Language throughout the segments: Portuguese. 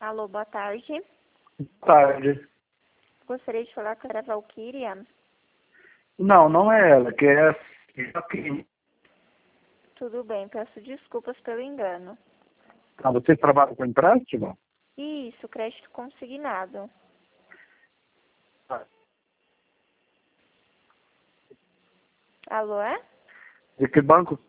Alô, boa tarde. Tarde. Gostaria de falar com a Valquíria. Não, não é ela, que é aqui. Tudo bem, peço desculpas pelo engano. Ah, você trabalha com empréstimo? Isso, crédito consignado. Alô, é? De que banco?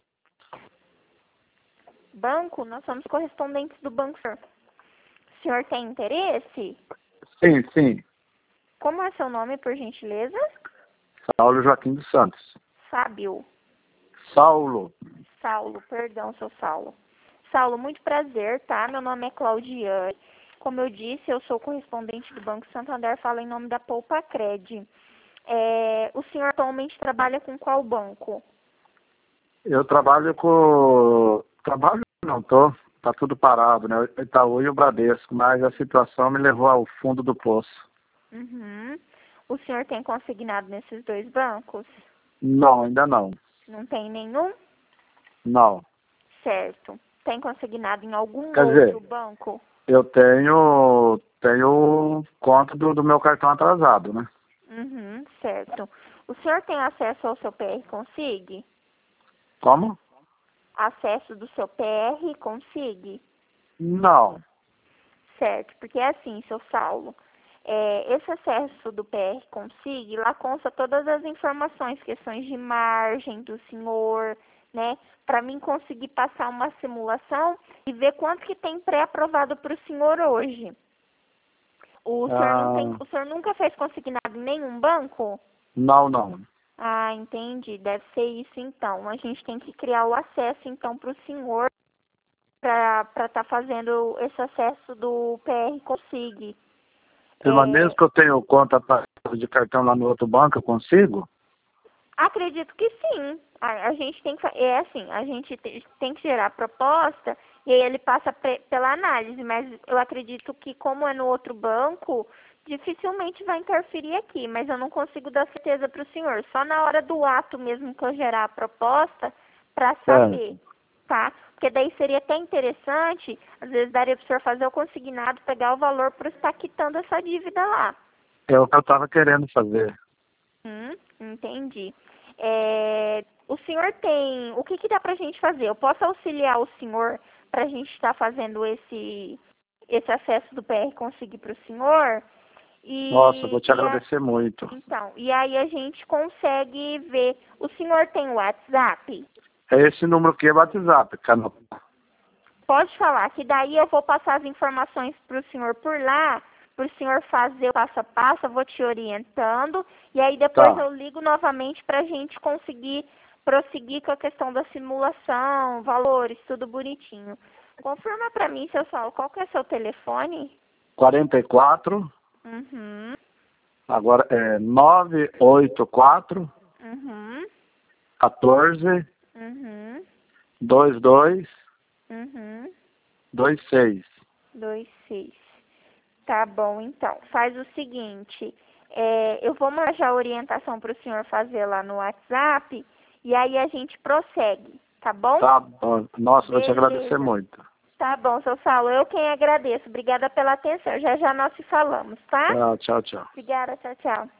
Banco? Nós somos correspondentes do banco, senhor. O senhor tem interesse? Sim, sim. Como é seu nome, por gentileza? Saulo Joaquim dos Santos. Fábio. Saulo. Saulo, perdão, seu Saulo. Saulo, muito prazer, tá? Meu nome é Claudiane. Como eu disse, eu sou correspondente do Banco Santander, falo em nome da Poupa Cred. O senhor atualmente trabalha com qual banco? Eu trabalho com... Trabalho não, tô. Tá tudo parado, né? O Itaú e o Bradesco, mas a situação me levou ao fundo do poço. Uhum. O senhor tem consignado nesses dois bancos? Não, ainda não. Não tem nenhum? Não. Certo. Tem consignado em algum Quer outro dizer, banco? eu tenho conta do meu cartão atrasado, né? Uhum, certo. O senhor tem acesso ao seu PR Consig? Como? Acesso do seu PR Consig? Não. Certo, porque é assim, seu Saulo, esse acesso do PR Consig, lá consta todas as informações, questões de margem do senhor, né? Para mim conseguir passar uma simulação e ver quanto que tem pré-aprovado para o senhor hoje. O senhor nunca fez consignado em nenhum banco? Não, não. Ah, entendi. Deve ser isso então. A gente tem que criar o acesso então para o senhor para estar fazendo esse acesso do PR Consig. Mas mesmo que eu tenha conta de cartão lá no outro banco, eu consigo? Acredito que sim. A gente tem que a gente tem que gerar a proposta e aí ele passa pela análise, mas eu acredito que como é no outro banco, dificilmente vai interferir aqui, mas eu não consigo dar certeza para o senhor, só na hora do ato mesmo que eu gerar a proposta para saber, tá? Porque daí seria até interessante, às vezes daria para o senhor fazer o consignado, pegar o valor para estar quitando essa dívida lá. É o que eu estava querendo fazer. Entendi. O senhor tem... O que dá pra gente fazer? Eu posso auxiliar o senhor pra gente estar fazendo esse acesso do PR Consig pro senhor? Nossa, eu vou te agradecer muito. Então, e aí a gente consegue ver... O senhor tem WhatsApp? É esse número aqui é WhatsApp, cara. Pode falar, que daí eu vou passar as informações pro senhor por lá, pro senhor fazer o passo a passo, eu vou te orientando, e aí depois Tá. eu ligo novamente pra gente conseguir prosseguir com a questão da simulação, valores, tudo bonitinho. Confirma pra mim, seu Saulo, qual que é seu telefone? 44, Uhum, agora é 984 uhum, 14 uhum, 22 uhum, 26. 26. Tá bom, então. Faz o seguinte, eu vou mandar a orientação para o senhor fazer lá no WhatsApp e aí a gente prossegue, tá bom? Tá bom. Nossa, vou te agradecer Beleza. muito. Tá bom, seu Saulo. Eu quem agradeço. Obrigada pela atenção. Já já nós se falamos, tá? Tá, tchau, tchau. Obrigada, tchau, tchau.